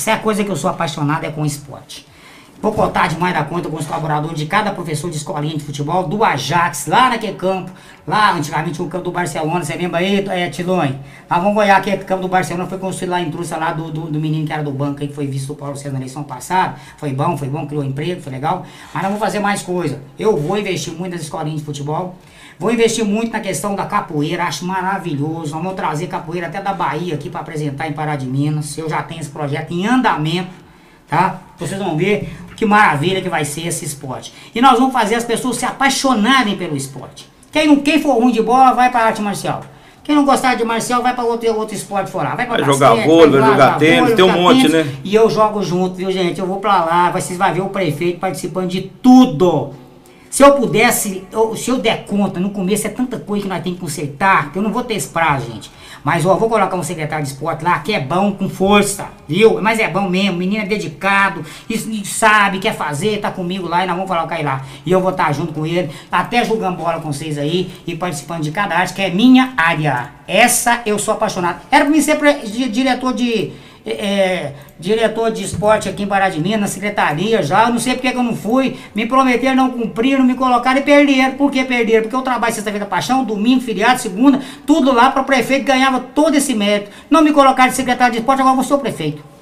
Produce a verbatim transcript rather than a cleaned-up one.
Se é coisa que eu sou apaixonado é com esporte. Vou contar demais da conta com os colaboradores de cada professor de escolinha de futebol, do Ajax, lá naquele campo, lá antigamente o campo do Barcelona, você lembra aí, é, Tilões? Nós vamos olhar aquele campo do Barcelona, foi construído lá em Trussa, lá do, do, do menino que era do banco aí, que foi visto do Paulo César na eleição passada, foi bom, foi bom, criou emprego, foi legal, mas nós vamos fazer mais coisa. Eu vou investir muito nas escolinhas de futebol, vou investir muito na questão da capoeira, acho maravilhoso, nós vamos trazer capoeira até da Bahia aqui para apresentar em Pará de Minas, eu já tenho esse projeto em andamento, tá? Vocês vão ver que maravilha que vai ser esse esporte. E nós vamos fazer as pessoas se apaixonarem pelo esporte. Quem, não, quem for ruim de bola, vai para arte marcial. Quem não gostar de marcial, vai para outro, outro esporte fora. Vai para jogar vôlei, vai jogar tênis, tem um monte, né? E eu jogo junto, viu, gente? Eu vou para lá, vocês vão ver o prefeito participando de tudo. Se eu pudesse, eu, se eu der conta, no começo é tanta coisa que nós temos que consertar, que eu não vou ter esse prazo, gente. Mas ó, vou colocar um secretário de esporte lá, que é bom, com força, viu? Mas é bom mesmo, o menino é dedicado, e, e sabe, quer fazer, tá comigo lá, e nós vamos colocar ele lá. E eu vou estar junto com ele, até jogando bola com vocês aí, e participando de cada arte, que é minha área. Essa eu sou apaixonado. Era pra mim ser pre, de, diretor de... É, diretor de esporte aqui em Pará de Minas, na secretaria já, eu não sei porque que eu não fui, me prometeram, não cumpriram, me colocaram e perderam. Por que perderam? Porque eu trabalho sexta-feira paixão, domingo, feriado, segunda, tudo lá para o prefeito, ganhava todo esse mérito. Não me colocaram de secretário de esporte, agora eu vou ser o prefeito.